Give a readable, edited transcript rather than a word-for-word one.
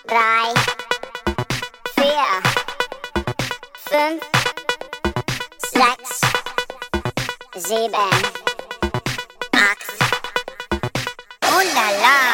3, 4, 5, 6, 7, 8. Oh la la!